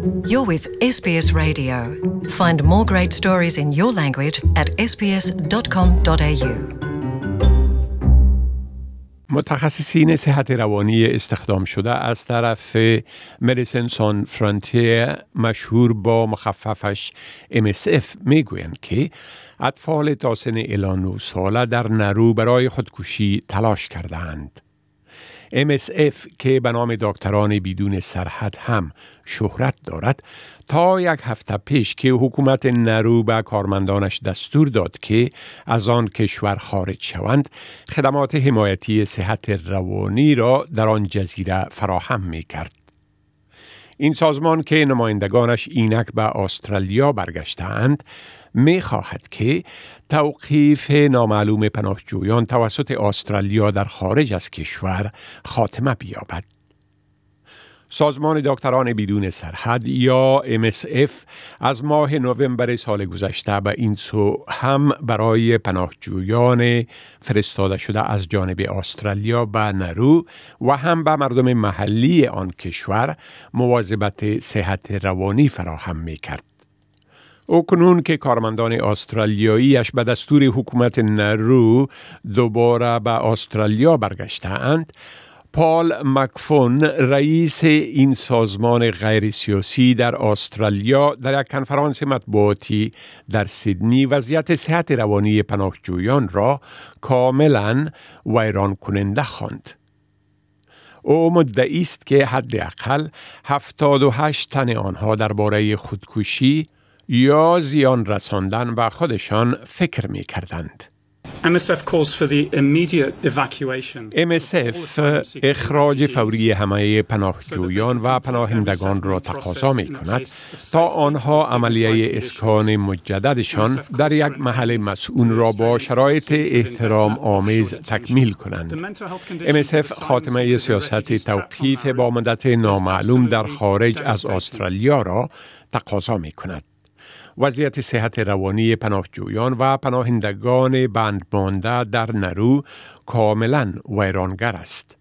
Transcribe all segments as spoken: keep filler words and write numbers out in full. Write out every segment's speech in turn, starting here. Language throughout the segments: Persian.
You're with S B S Radio. Find more great stories in your language at s b s dot com dot a u. متخصصین صحت روانی استخدام شده از طرف مدیسن سان فرانتیر مشهور با مخففش ام اس اف میگویند که اطفال تا سن الی نه ساله در نرو برای خودکشی تلاش کردند. ام اس اف که به نام دکتران بدون سرحد هم شهرت دارد، تا یک هفته پیش که حکومت نرو به کارمندانش دستور داد که از آن کشور خارج شوند، خدمات حمایتی صحت روانی را در آن جزیره فراهم می کرد. این سازمان که نمایندگانش اینک به استرالیا برگشتند، می خواهد که توقیف نامعلوم پناهجویان توسط استرالیا در خارج از کشور خاتمه بیابد. سازمان دکتران بدون سرحد یا ام اس اف از ماه نوامبر سال گذشته به این سو هم برای پناهجویان فرستاده شده از جانب استرالیا به نرو و هم به مردم محلی آن کشور مواظبت صحت روانی فراهم می کرد. او کنون که کارمندان استرالیاییش به دستور حکومت نرو دوباره به استرالیا برگشتند، پال مکفون رئیس این سازمان غیر سیاسی در استرالیا در یک کنفرانس مطبوعاتی در سیدنی وضعیت صحت روانی پناهجویان را کاملا ویران کننده خواند. او مدعی است که حداقل هفتاد و هشت تن آنها درباره خودکشی یا زیان رساندن به خودشان فکر می کردند. ام اس اف calls for the immediate evacuation. ام اس اف اخراج فوری همه پناهجویان و پناهندگان را تقاضا می کند تا آنها عملیه اسکان مجددشان در یک محل مسئول را با شرایط احترام آمیز تکمیل کنند. ام اس اف خاتمه سیاست توقیف با مدت نامعلوم در خارج از استرالیا را تقاضا می کند. وضعیت صحت روانی پناهجویان و پناهندگان بند مانده در نرو کاملا ویرانگر است.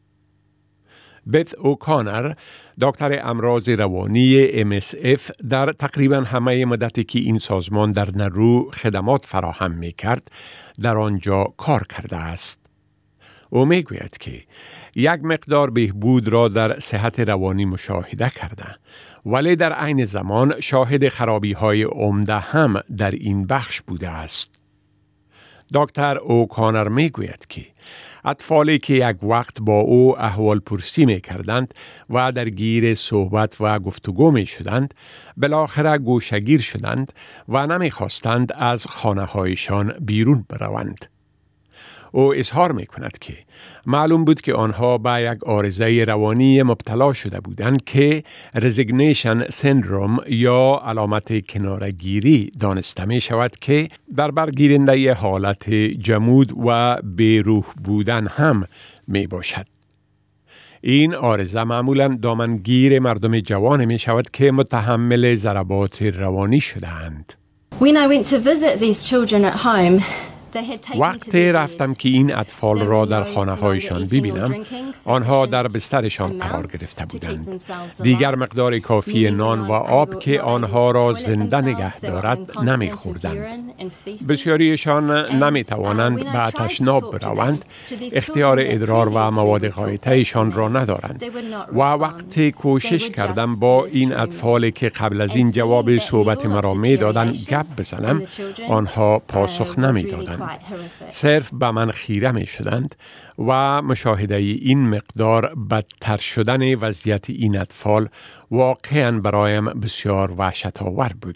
بث اوکانر، دکتر امراض روانی ام اس اف، در تقریبا همه مدتی که این سازمان در نرو خدمات فراهم می کرد، در آنجا کار کرده است. او می گوید که یک مقدار بهبود را در صحت روانی مشاهده کرده، ولی در عین زمان شاهد خرابی های عمده هم در این بخش بوده است. دکتر اوکانر می گوید که اطفالی که یک وقت با او احوال پرسی می کردند و در گیر صحبت و گفتگو می شدند، بالاخره گوشه‌گیر شدند و نمی خواستند از خانه هایشان بیرون بروند. او اظهار می کند که معلوم بود که آنها به یک عارضه روانی مبتلا شده بودند که رزیگنیشن سندروم یا علامت کناره‌گیری دانسته می شود که در برگیرنده حالت جمود و بیروح بودن هم می باشد. این عارضه معمولاً دامنگیر مردم جوان می شود که متحمل ضربات روانی شده‌اند. When I went to visit these children at home, وقتی رفتم که این اطفال را در خانه هایشان ببینم، آنها در بسترشان قرار گرفته بودند. دیگر مقدار کافی نان و آب که آنها را زنده نگه دارد نمی خوردند. بسیاریشان نمی توانند به تشناب بروند، اختیار ادرار و مواد غایطه‌شان را ندارند. و وقتی کوشش کردم با این اطفال که قبل از این جواب صحبت مرا می دادند گپ بزنم، آنها پاسخ نمی دادند. صرف به من خیره می شدند و مشاهده این مقدار بدتر شدن وضعیت این اطفال واقعاً برایم بسیار وحشت‌آور بود.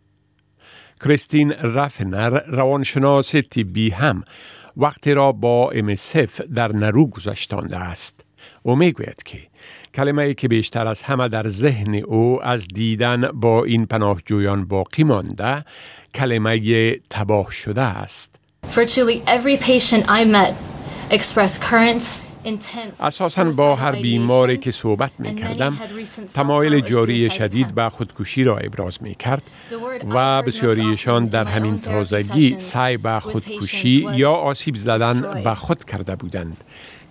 کریستین رافنر، روانشناس طبی، هم وقتی را با ام اس اف در نرو گذشتانده است. او می گوید که کلمه‌ای که بیشتر از همه در ذهن او از دیدن با این پناهجویان باقی مانده، کلمه تباه شده است. virtually every patient I met expressed current intense. اساساً با هر بیماری که صحبت می کردم، تمایل جاری شدید به خودکشی را ابراز می کرد و بسیاریشان در همین تازگی سعی به خودکشی یا آسیب زدن به خود کرده بودند.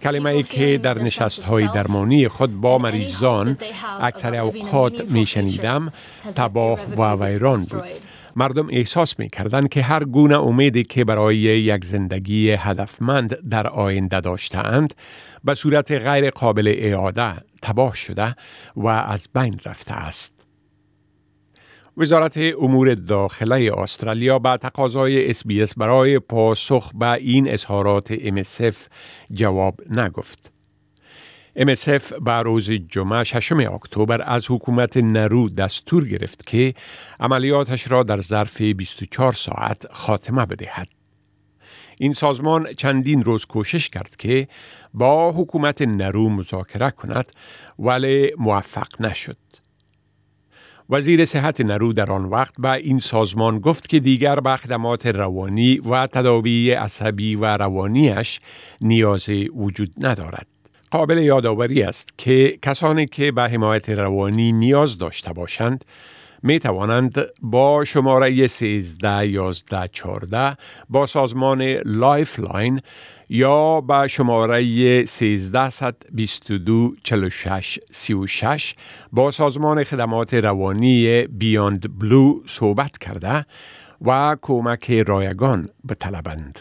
کلمه‌ای که در نشست‌های درمانی خود با مریضان اکثر اوقات می‌شنیدم تباه و ویران بود. مردم احساس می‌کردند که هر گونه امیدی که برای یک زندگی هدفمند در آینده داشته‌اند به صورت غیر قابل اعاده تباه شده و از بین رفته است. وزارت امور داخله استرالیا به تقاضای اس بی اس برای پاسخ به این اظهارات ام اس اف جواب نگفت. ام اس اف به روز جمعه ششم اکتبر از حکومت نرو دستور گرفت که عملیاتش را در ظرف بیست و چهار ساعت خاتمه بدهد. این سازمان چندین روز کوشش کرد که با حکومت نرو مذاکره کند ولی موفق نشد. وزیر صحت نرو در آن وقت به این سازمان گفت که دیگر به خدمات روانی و تداوی عصبی و روانیش نیازی وجود ندارد. قابل یادآوری است که کسانی که به حمایت روانی نیاز داشته باشند می توانند با شماره سیزده یازده چهارده با سازمان لایف لاین یا با شماره سیزده بیست و دو چهل و شش سی و شش با سازمان خدمات روانی بیاند بلو صحبت کرده و کمک رایگان بطلبند.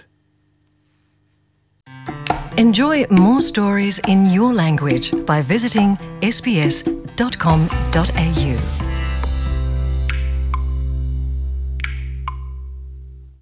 Enjoy more stories in your language by visiting s b s dot com dot a u.